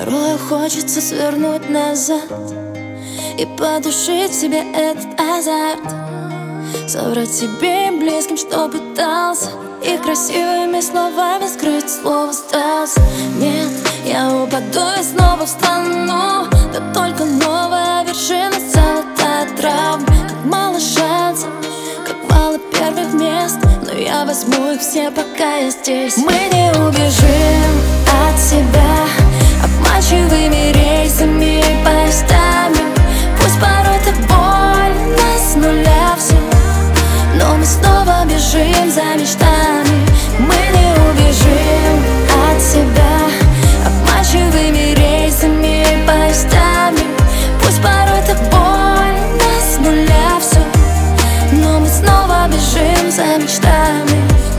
Порою хочется свернуть назад и подушить в себе этот азарт, соврать себе и близким, что пытался, и красивыми словами скрыть слово «остался». Нет, я упаду и снова встану, да только новая вершина золотая травма. Как мало шансов, как мало первых мест, но я возьму их все, пока я здесь. Мы не убежим от себя обманчивыми рейсами и поездами. Пусть порой так больно с нуля все, но мы снова бежим за мечтами. Мы не убежим от себя обманчивыми рейсами и поездами. Пусть порой так больно с нуля все, но мы снова бежим за мечтами.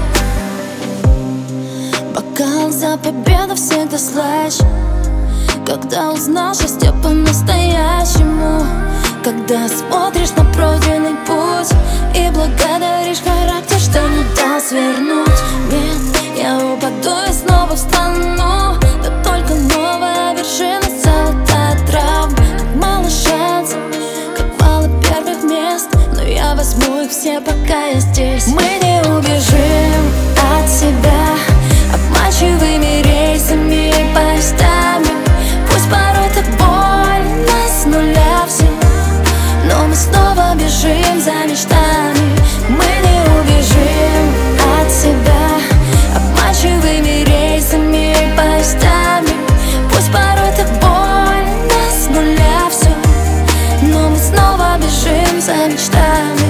Бокал за победу всегда слаще, когда узнал счастье по-настоящему. Когда смотришь на пройденный путь и благодаришь характер, что не дал свернуть. Нет, я упаду и снова встану, да только новая вершина золотая травма. Как мало шансов, как мало первых мест, но я возьму их все, пока я здесь. Мы не убежим от себя обманчивыми рейсами и поездами. Пусть порой так больно с нуля все, но мы снова бежим за мечтами. Мы не убежим от себя обманчивыми рейсами и поездами. Пусть порой так больно с нуля все, но мы снова бежим за мечтами.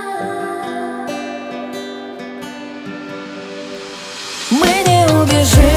Мы не убежим